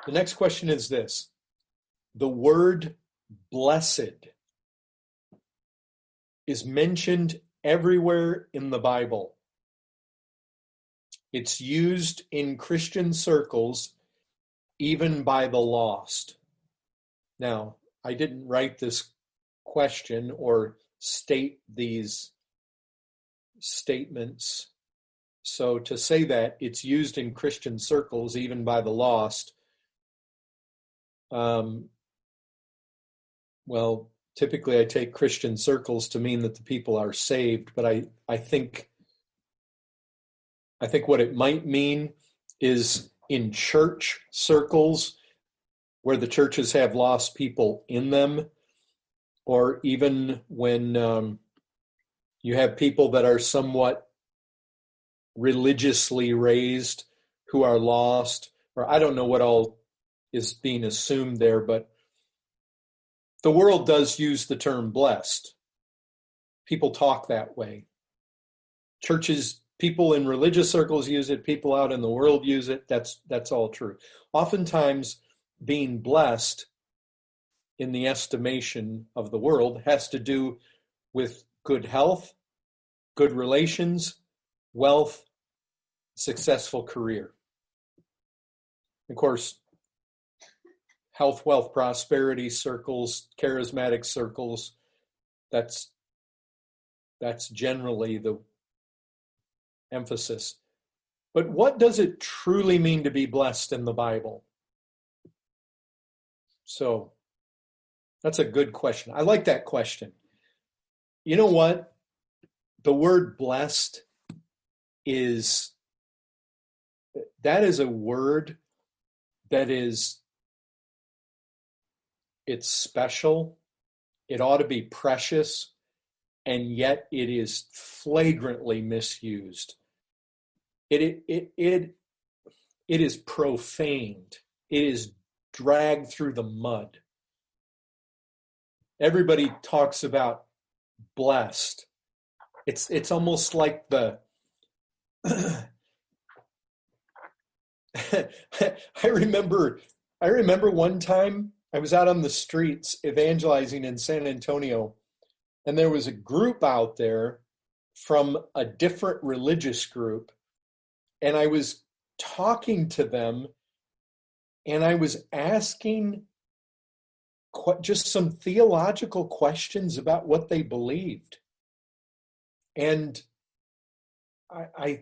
The next question is this. The word blessed is mentioned everywhere in the Bible. It's used in Christian circles, even by the lost. Now, I didn't write this question or state these statements. So to say that it's used in Christian circles, even by the lost, well, typically I take Christian circles to mean that the people are saved, but I think what it might mean is in church circles where the churches have lost people in them, or even when you have people that are somewhat religiously raised who are lost, or I don't know what all is being assumed there, but the world does use the term blessed. People talk that way. Churches, people in religious circles use it, people out in the world use it. That's all true. Oftentimes, being blessed in the estimation of the world has to do with good health, good relations, wealth, successful career. Of course, health, wealth, prosperity circles, charismatic circles, that's generally the emphasis. But what does it truly mean to be blessed in the Bible? So that's a good question. I like that question. You know what? The word blessed is a word that is, it's special. It ought to be precious, and yet it is flagrantly misused. It is profaned. It is dragged through the mud. Everybody talks about blessed. It's almost like the I remember one time I was out on the streets evangelizing in San Antonio, and there was a group out there from a different religious group, and I was talking to them, and I was asking just some theological questions about what they believed. And I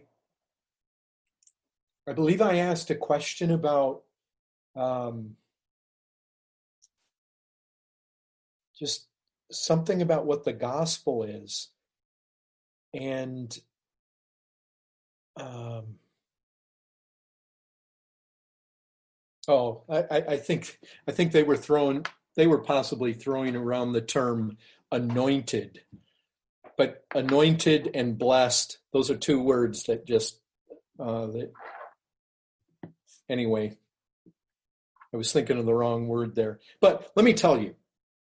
believe I asked a question about just something about what the gospel is. And I think they were possibly throwing around the term anointed. But anointed and blessed, those are two words that just anyway, I was thinking of the wrong word there. But let me tell you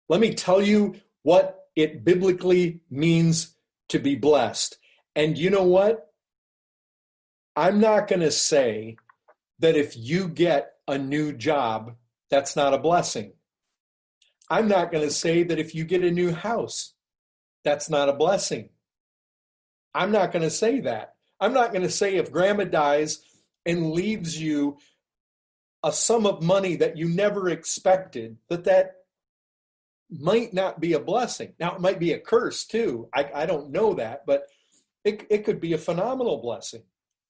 what it biblically means to be blessed. And you know what? I'm not going to say that if you get a new job, that's not a blessing. I'm not going to say that if you get a new house, that's not a blessing. I'm not going to say that. I'm not going to say if grandma dies and leaves you a sum of money that you never expected, that might not be a blessing. Now, it might be a curse too. I don't know that, but it could be a phenomenal blessing.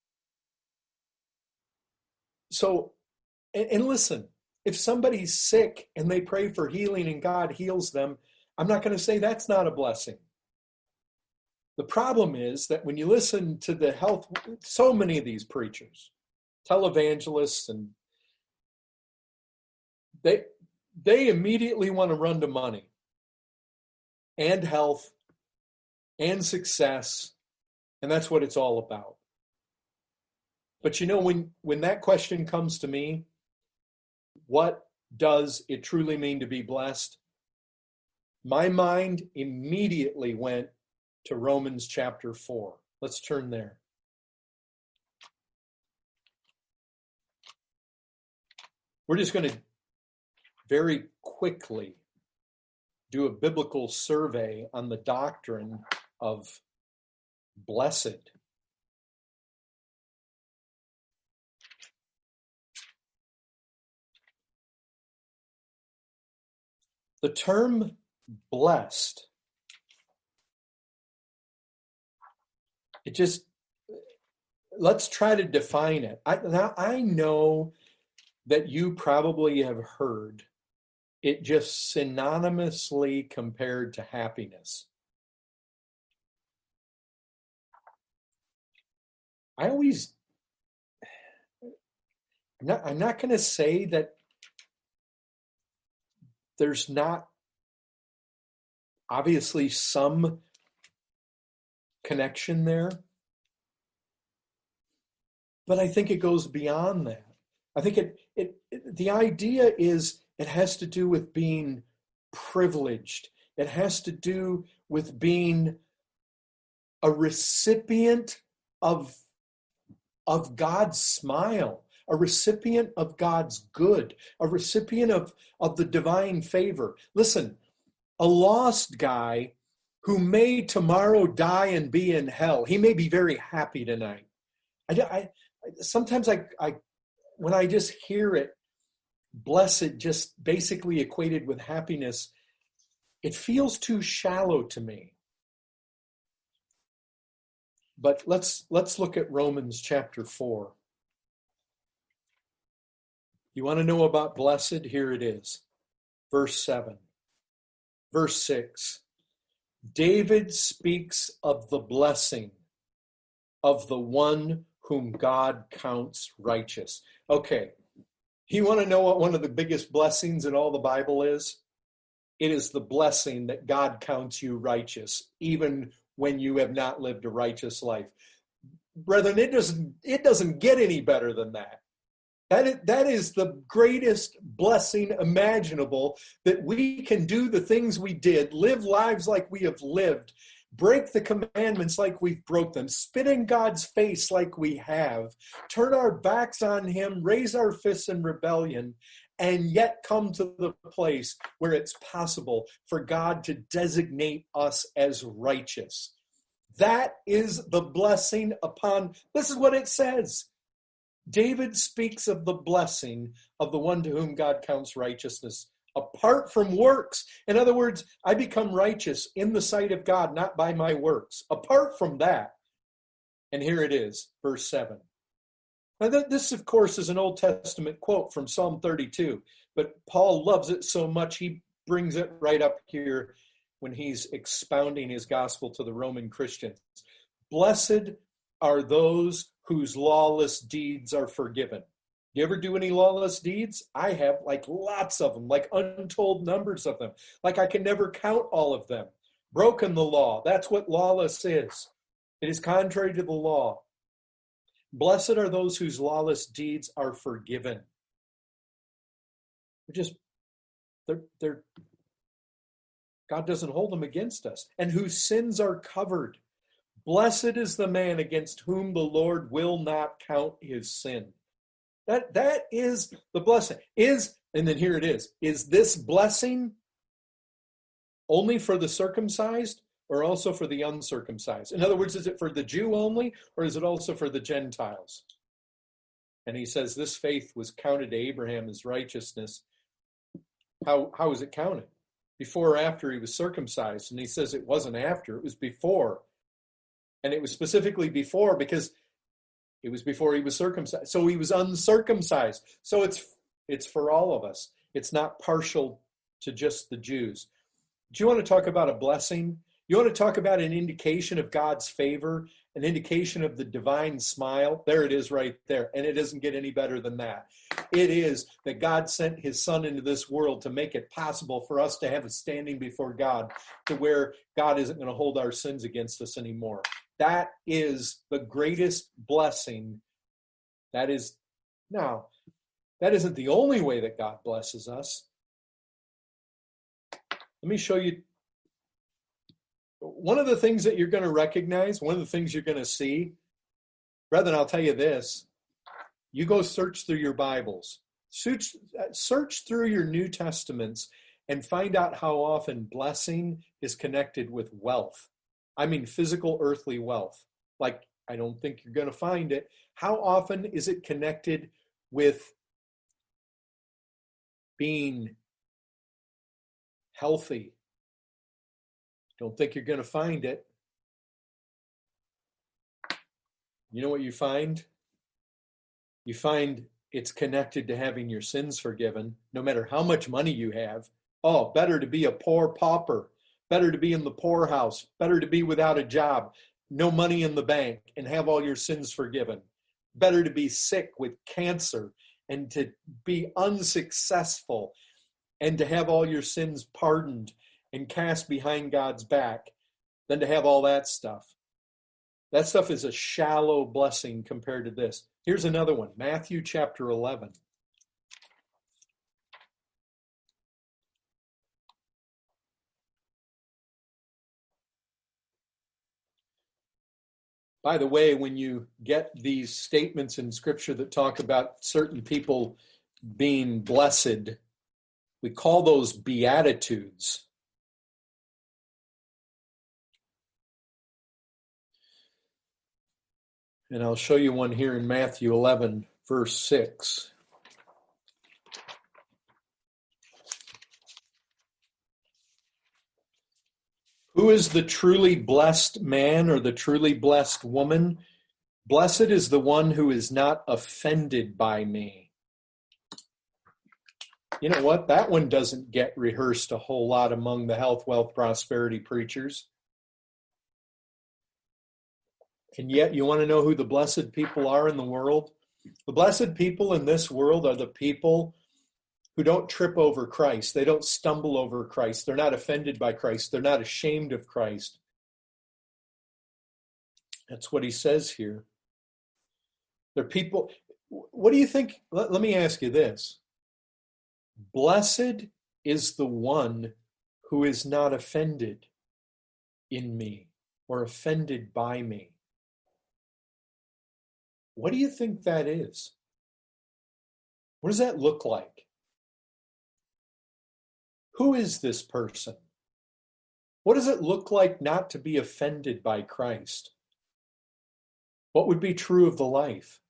So, and listen, if somebody's sick and they pray for healing and God heals them, I'm not going to say that's not a blessing. The problem is that when you listen to the health, so many of these preachers, televangelists, and they immediately want to run to money and health and success, and that's what it's all about. But you know, when that question comes to me, what does it truly mean to be blessed? My mind immediately went to Romans chapter 4. Let's turn there. We're just going to very quickly do a biblical survey on the doctrine of blessed. The term blessed, let's try to define it. I know that you probably have heard it just synonymously compared to happiness. I'm not going to say that there's not obviously some connection there, but I think it goes beyond that. I think the idea is it has to do with being privileged. It has to do with being a recipient of God's smile, a recipient of God's good, a recipient of the divine favor. Listen, a lost guy who may tomorrow die and be in hell, he may be very happy tonight. Sometimes when I just hear it, blessed just basically equated with happiness, it feels too shallow to me. But let's look at Romans chapter 4. You want to know about blessed? Here it is. Verse 7. Verse 6. David speaks of the blessing of the one whom God counts righteous. Okay, you want to know what one of the biggest blessings in all the Bible is? It is the blessing that God counts you righteous, even when you have not lived a righteous life. Brethren, it doesn't get any better than that. That is the greatest blessing imaginable, that we can do the things we did, live lives like we have lived, break the commandments like we've broke them, spit in God's face like we have, turn our backs on him, raise our fists in rebellion, and yet come to the place where it's possible for God to designate us as righteous. That is the blessing upon, this is what it says. David speaks of the blessing of the one to whom God counts righteousness apart from works. In other words, I become righteous in the sight of God, not by my works. Apart from that, and here it is, verse 7. Now, this, of course, is an Old Testament quote from Psalm 32, but Paul loves it so much he brings it right up here when he's expounding his gospel to the Roman Christians. Blessed are those whose lawless deeds are forgiven. You ever do any lawless deeds? I have, like lots of them, like untold numbers of them. Like I can never count all of them. Broken the law. That's what lawless is. It is contrary to the law. Blessed are those whose lawless deeds are forgiven. They're God doesn't hold them against us. And whose sins are covered. Blessed is the man against whom the Lord will not count his sin. That is the blessing. And then here it is this blessing only for the circumcised or also for the uncircumcised? In other words, is it for the Jew only or is it also for the Gentiles? And he says this faith was counted to Abraham as righteousness. How is it counted? Before or after he was circumcised? And he says it wasn't after, it was before. And it was specifically before because it was before he was circumcised. So he was uncircumcised. So it's for all of us. It's not partial to just the Jews. Do you want to talk about a blessing? You want to talk about an indication of God's favor, an indication of the divine smile? There it is right there. And it doesn't get any better than that. It is that God sent his son into this world to make it possible for us to have a standing before God, to where God isn't going to hold our sins against us anymore. That is the greatest blessing. That isn't the only way that God blesses us. Let me show you. One of the things that you're going to recognize, one of the things you're going to see, brethren, I'll tell you this. You go search through your Bibles. Search through your New Testaments and find out how often blessing is connected with wealth. I mean, physical, earthly wealth. Like, I don't think you're going to find it. How often is it connected with being healthy? Don't think you're going to find it. You know what you find? You find it's connected to having your sins forgiven, no matter how much money you have. Oh, better to be a poor pauper, better to be in the poorhouse, better to be without a job, no money in the bank, and have all your sins forgiven. Better to be sick with cancer and to be unsuccessful and to have all your sins pardoned and cast behind God's back than to have all that stuff. That stuff is a shallow blessing compared to this. Here's another one, Matthew chapter 11. By the way, when you get these statements in Scripture that talk about certain people being blessed, we call those beatitudes. And I'll show you one here in Matthew 11, verse 6. Who is the truly blessed man or the truly blessed woman? Blessed is the one who is not offended by me. You know what? That one doesn't get rehearsed a whole lot among the health, wealth, prosperity preachers. And yet, you want to know who the blessed people are in the world? The blessed people in this world are the people who don't trip over Christ. They don't stumble over Christ. They're not offended by Christ. They're not ashamed of Christ. That's what he says here. They're people. What do you think? Let me ask you this. Blessed is the one who is not offended in me or offended by me. What do you think that is? What does that look like? Who is this person? What does it look like not to be offended by Christ? What would be true of the life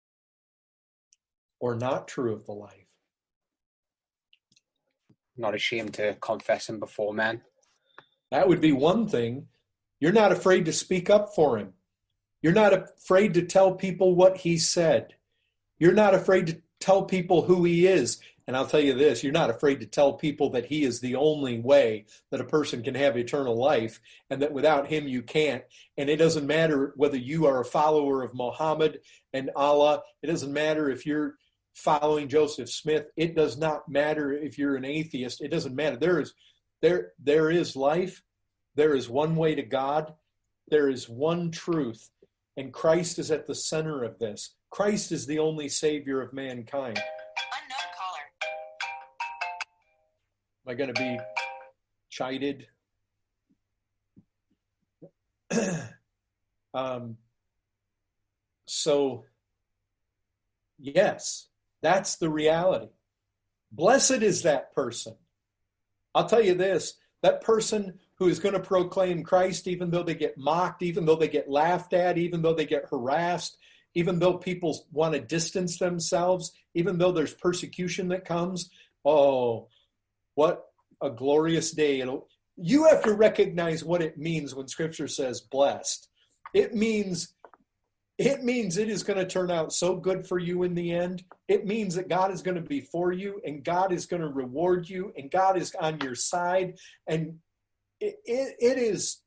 or not true of the life? Not ashamed to confess him before men. That would be one thing. You're not afraid to speak up for him. You're not afraid to tell people what he said. You're not afraid to tell people who he is. And I'll tell you this, you're not afraid to tell people that he is the only way that a person can have eternal life and that without him you can't. And it doesn't matter whether you are a follower of Muhammad and Allah. It doesn't matter if you're following Joseph Smith. It does not matter if you're an atheist. It doesn't matter. There is life. There is one way to God. There is one truth. And Christ is at the center of this. Christ is the only Savior of mankind. Unknown caller. Am I going to be chided? So, yes, that's the reality. Blessed is that person. I'll tell you this, that person who is going to proclaim Christ, even though they get mocked, even though they get laughed at, even though they get harassed, even though people want to distance themselves, even though there's persecution that comes. Oh, what a glorious day. You have to recognize what it means when Scripture says blessed. It means it is going to turn out so good for you in the end. It means that God is going to be for you and God is going to reward you and God is on your side. And it is,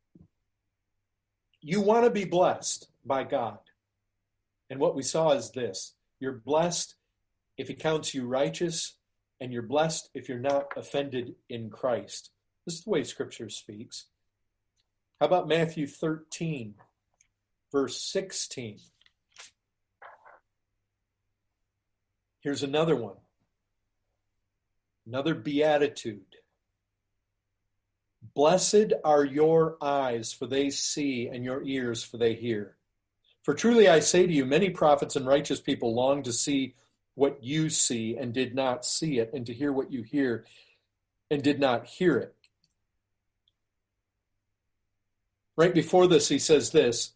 you want to be blessed by God. And what we saw is this. You're blessed if he counts you righteous, and you're blessed if you're not offended in Christ. This is the way Scripture speaks. How about Matthew 13, verse 16? Here's another one. Another beatitude. Blessed are your eyes, for they see, and your ears, for they hear. For truly I say to you, many prophets and righteous people long to see what you see and did not see it, and to hear what you hear and did not hear it. Right before this, he says this.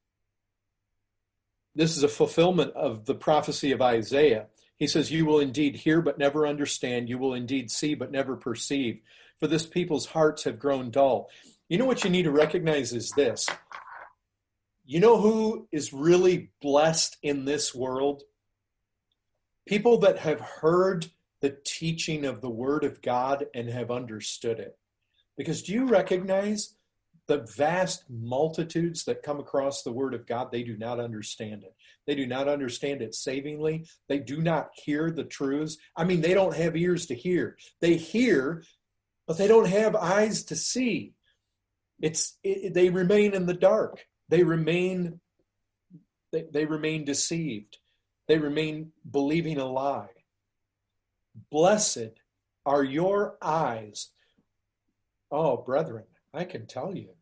This is a fulfillment of the prophecy of Isaiah. He says, you will indeed hear but never understand. You will indeed see but never perceive. For this people's hearts have grown dull. You know what you need to recognize is this. You know who is really blessed in this world? People that have heard the teaching of the Word of God and have understood it. Because do you recognize the vast multitudes that come across the Word of God? They do not understand it. They do not understand it savingly. They do not hear the truths. I mean, they don't have ears to hear. They hear, but they don't have eyes to see. They remain in the dark. They remain deceived. They remain believing a lie. Blessed are your eyes. Oh, brethren, I can tell you.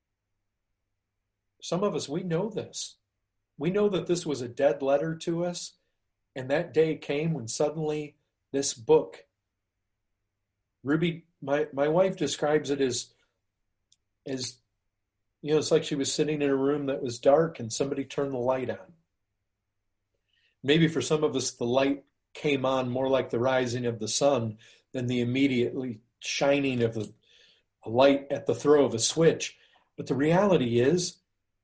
Some of us, we know this. We know that this was a dead letter to us, and that day came when suddenly this book, Ruby, my wife describes it as you know, it's like she was sitting in a room that was dark and somebody turned the light on. Maybe for some of us, the light came on more like the rising of the sun than the immediately shining of a light at the throw of a switch. But the reality is,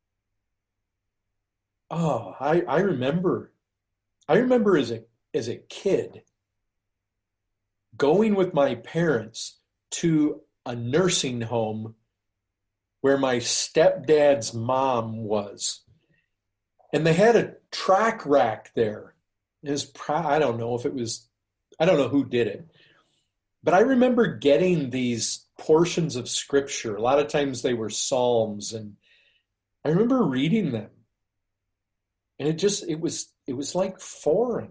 I remember as a kid going with my parents to a nursing home where my stepdad's mom was. And they had a track rack there. I don't know who did it. But I remember getting these portions of scripture. A lot of times they were Psalms, and I remember reading them. And it was like foreign.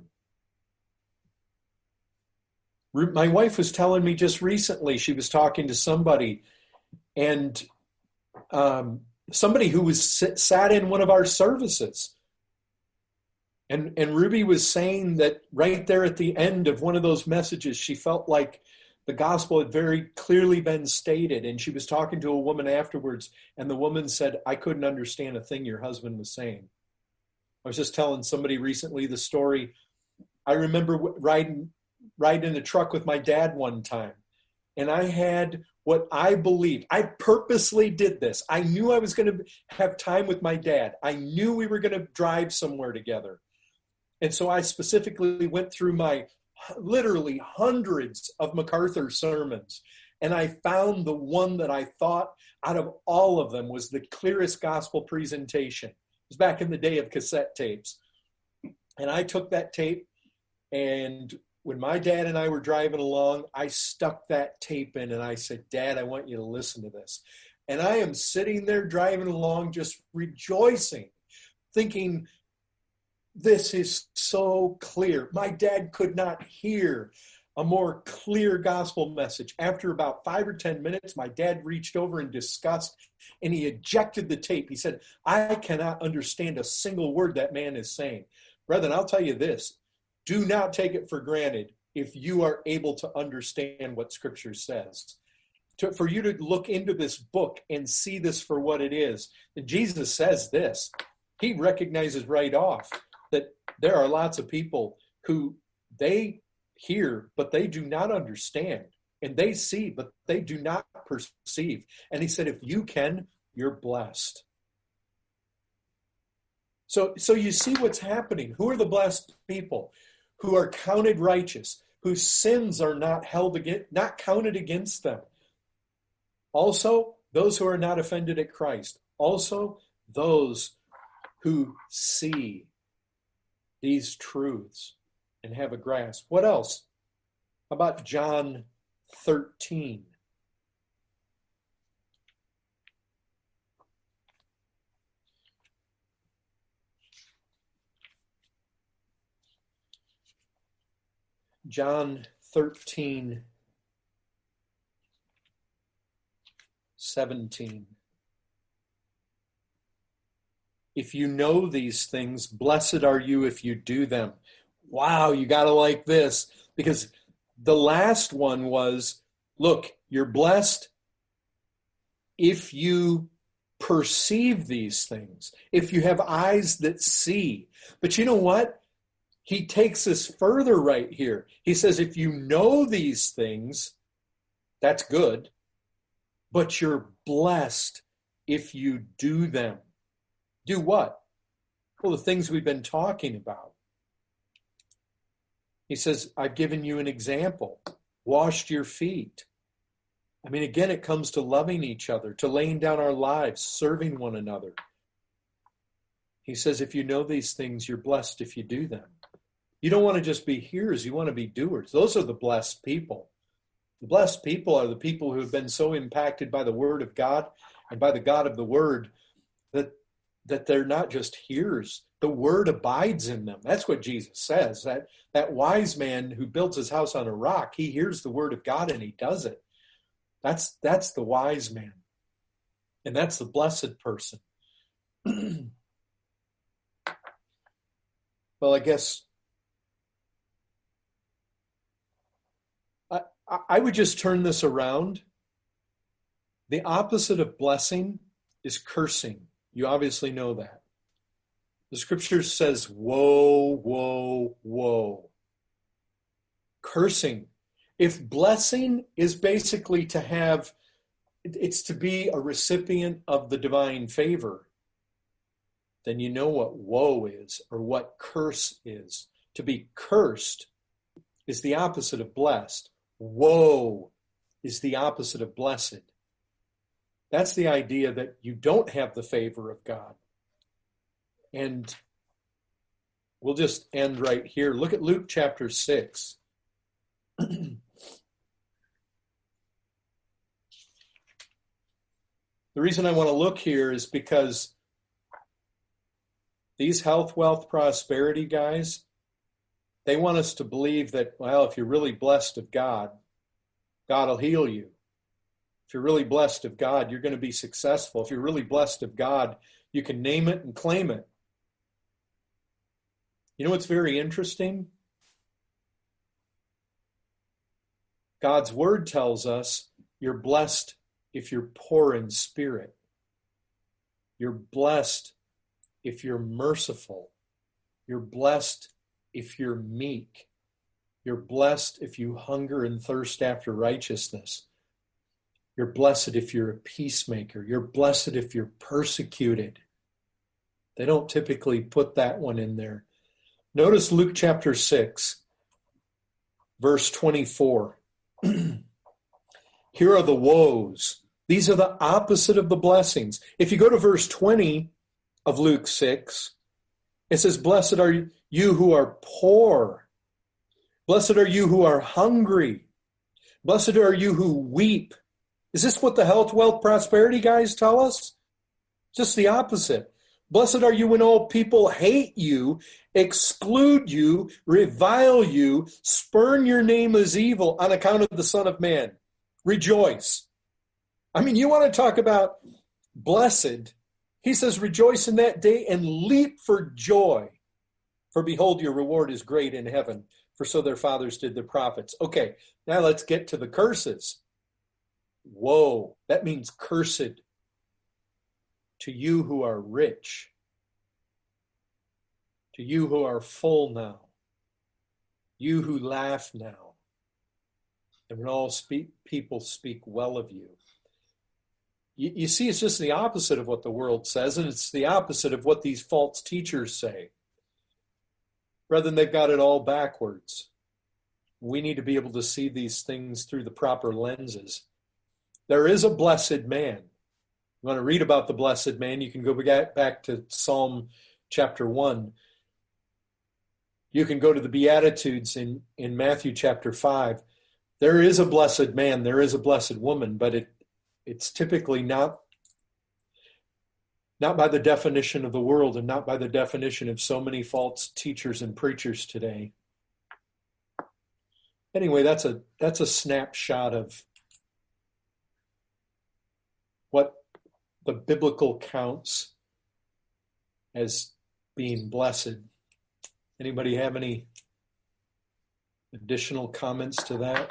My wife was telling me just recently, she was talking to somebody, and somebody who was sat in one of our services. And Ruby was saying that right there at the end of one of those messages, she felt like the gospel had very clearly been stated. And she was talking to a woman afterwards, and the woman said, I couldn't understand a thing your husband was saying. I was just telling somebody recently the story. I remember riding in the truck with my dad one time, and I had what I believed. I purposely did this. I knew I was going to have time with my dad. I knew we were going to drive somewhere together. And so I specifically went through my literally hundreds of MacArthur sermons, and I found the one that I thought out of all of them was the clearest gospel presentation. It was back in the day of cassette tapes. And I took that tape, and when my dad and I were driving along, I stuck that tape in and I said, Dad, I want you to listen to this. And I am sitting there driving along just rejoicing, thinking, this is so clear. My dad could not hear a more clear gospel message. After about 5 or 10 minutes, my dad reached over in disgust and he ejected the tape. He said, I cannot understand a single word that man is saying. Brethren, I'll tell you this. Do not take it for granted if you are able to understand what Scripture says. For you to look into this book and see this for what it is. And Jesus says this. He recognizes right off that there are lots of people who they hear, but they do not understand. And they see, but they do not perceive. And he said, if you can, you're blessed. So you see what's happening. Who are the blessed people? Who are counted righteous, whose sins are not counted against them. Also, those who are not offended at Christ. Also, those who see these truths and have a grasp. What else? How about John 13? John 13, 17. If you know these things, blessed are you if you do them. wow, you got to like this. Because the last one was, look, you're blessed if you perceive these things, if you have eyes that see. But you know what? He takes us further right here. He says, if you know these things, that's good, but you're blessed if you do them. Do what? Well, the things we've been talking about. He says, I've given you an example, washed your feet. I mean, again, it comes to loving each other, to laying down our lives, serving one another. He says, if you know these things, you're blessed if you do them. You don't want to just be hearers, you want to be doers. Those are the blessed people. The blessed people are the people who have been so impacted by the Word of God and by the God of the Word that they're not just hearers. The Word abides in them. That's what Jesus says. That wise man who builds his house on a rock, he hears the Word of God and he does it. That's the wise man. And that's the blessed person. Well, I guess I would just turn this around. The opposite of blessing is cursing. You obviously know that. The scripture says, woe, woe, woe. Cursing. If blessing is basically to have, it's to be a recipient of the divine favor, then you know what woe is or what curse is. To be cursed is the opposite of blessed. Woe is the opposite of blessed. That's the idea that you don't have the favor of God. And we'll just end right here. Look at Luke chapter 6. The reason I want to look here is because these health, wealth, prosperity guys, they want us to believe that, well, if you're really blessed of God, God will heal you. If you're really blessed of God, you're going to be successful. If you're really blessed of God, you can name it and claim it. You know what's very interesting? God's word tells us you're blessed if you're poor in spirit. You're blessed if you're merciful. You're blessed if you're meek. You're blessed if you hunger and thirst after righteousness. You're blessed if you're a peacemaker. You're blessed if you're persecuted. They don't typically put that one in there. Notice Luke chapter 6, verse 24. Here are the woes. These are the opposite of the blessings. If you go to verse 20 of Luke 6, it says, blessed are you who are poor. Blessed are you who are hungry. Blessed are you who weep. Is this what the health, wealth, prosperity guys tell us? Just the opposite. Blessed are you when all people hate you, exclude you, revile you, spurn your name as evil on account of the Son of Man. Rejoice. I mean, you want to talk about blessed. He says, rejoice in that day and leap for joy. For behold, your reward is great in heaven, for so their fathers did the prophets. Okay, now let's get to the curses. Woe, that means cursed. To you who are rich, to you who are full now, you who laugh now, and when all people speak well of you. You see, it's just the opposite of what the world says, and it's the opposite of what these false teachers say. Rather, they've got it all backwards. We need to be able to see these things through the proper lenses. There is a blessed man. You want to read about the blessed man, you can go back to Psalm chapter 1. You can go to the Beatitudes in Matthew chapter 5. There is a blessed man, there is a blessed woman, but it's typically not by the definition of the world and not by the definition of so many false teachers and preachers today. Anyway, that's a snapshot of what the biblical counts as being blessed. Anybody have any additional comments to that?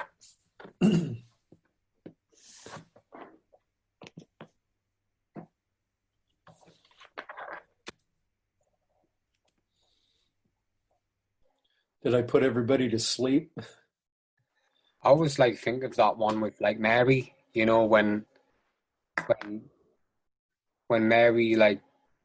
Did I put everybody to sleep? I always like think of that one with like Mary, you know, when Mary like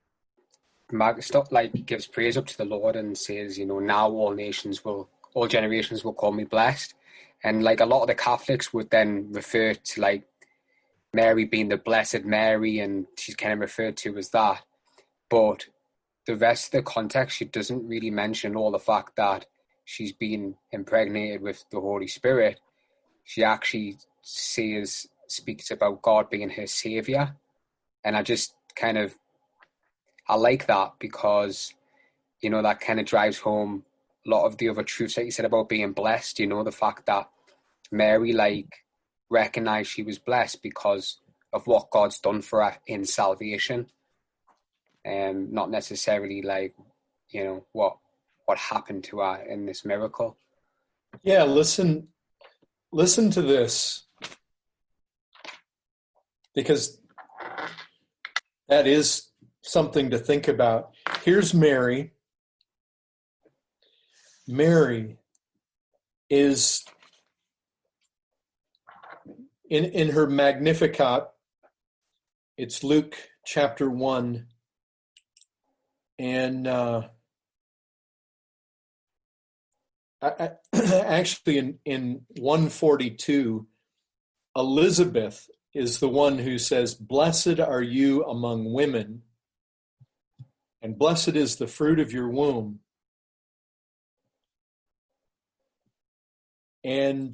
gives praise up to the Lord and says, you know, now all generations will call me blessed. And like a lot of the Catholics would then refer to like Mary being the Blessed Mary, and she's kind of referred to as that. But the rest of the context, she doesn't really mention all the fact that she's been impregnated with the Holy Spirit. She actually speaks about God being her savior. And I like that because, you know, that kind of drives home a lot of the other truths that you said about being blessed, you know, the fact that Mary, like, recognized she was blessed because of what God's done for her in salvation. And not necessarily like, you know, what happened to her in this miracle. Yeah, listen to this, because that is something to think about. Here's Mary. Mary is in her Magnificat. It's Luke chapter 1. And actually in 142, Elizabeth is the one who says, "Blessed are you among women, and blessed is the fruit of your womb." And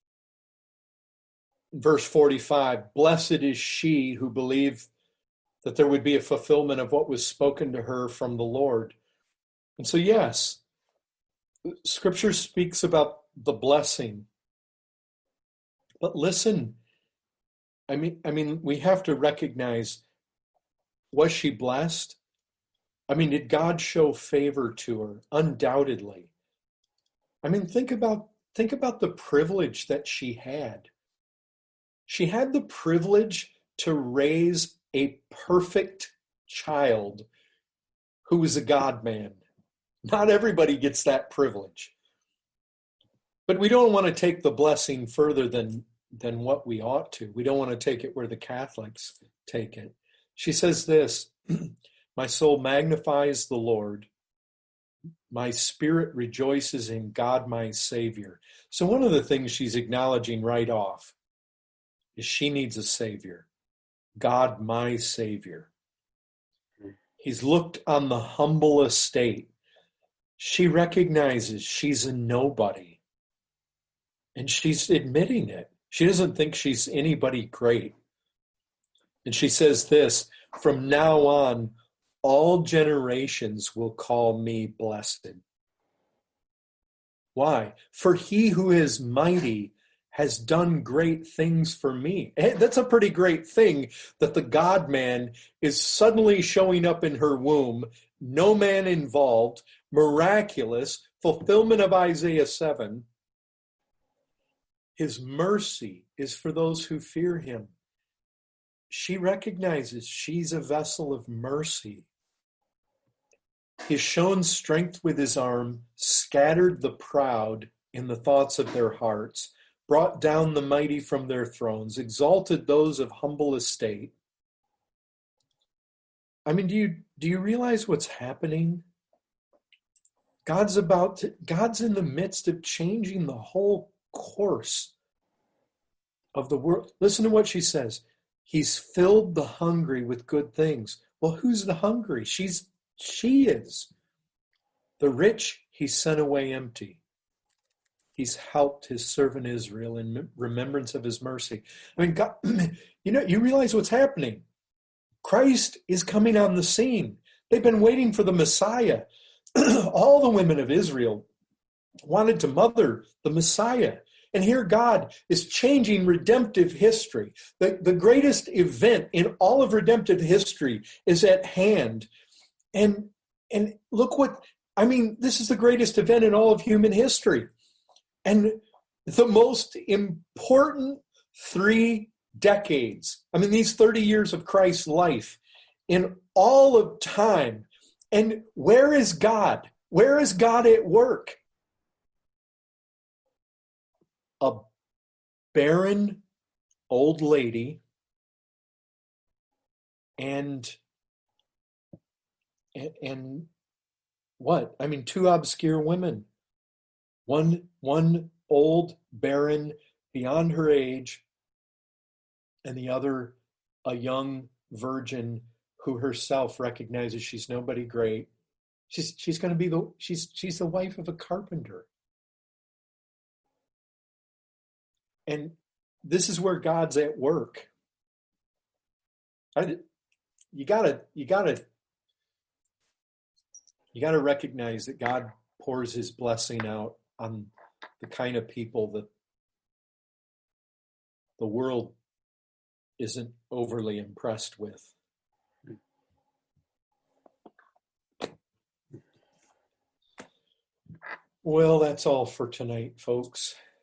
verse 45, "Blessed is she who believed that there would be a fulfillment of what was spoken to her from the Lord." And so, yes, Scripture speaks about the blessing. But listen, I mean, we have to recognize, was she blessed? I mean, did God show favor to her? Undoubtedly. I mean, think about the privilege that she had. She had the privilege to raise a perfect child who was a God-man. Not everybody gets that privilege. But we don't want to take the blessing further than what we ought to. We don't want to take it where the Catholics take it. She says this, "My soul magnifies the Lord. My spirit rejoices in God, my Savior." So one of the things she's acknowledging right off is she needs a Savior. God, my Savior. He's looked on the humble estate. She recognizes she's a nobody. And she's admitting it. She doesn't think she's anybody great. And she says this, "From now on, all generations will call me blessed." Why? "For he who is mighty has done great things for me." That's a pretty great thing, that the God-man is suddenly showing up in her womb, no man involved, miraculous, fulfillment of Isaiah 7. His mercy is for those who fear him. She recognizes she's a vessel of mercy. He has shown strength with his arm, scattered the proud in the thoughts of their hearts, brought down the mighty from their thrones, exalted those of humble estate. I mean, do you realize what's happening? God's in the midst of changing the whole course of the world. Listen to what she says. He's filled the hungry with good things. Well, who's the hungry? She is. The rich he sent away empty. He's helped his servant Israel in remembrance of his mercy. I mean, God, you realize what's happening. Christ is coming on the scene. They've been waiting for the Messiah. All the women of Israel wanted to mother the Messiah. And here God is changing redemptive history. The greatest event in all of redemptive history is at hand. And look this is the greatest event in all of human history. And the most important 3 decades, I mean, these 30 years of Christ's life in all of time. And where is God? Where is God at work? A barren old lady and what? I mean, 2 obscure women. One old, barren, beyond her age, and the other a young virgin who herself recognizes she's nobody great. She's going to be she's the wife of a carpenter. And this is where God's at work. You gotta recognize that God pours his blessing out on the kind of people that the world isn't overly impressed with. Well, that's all for tonight, folks.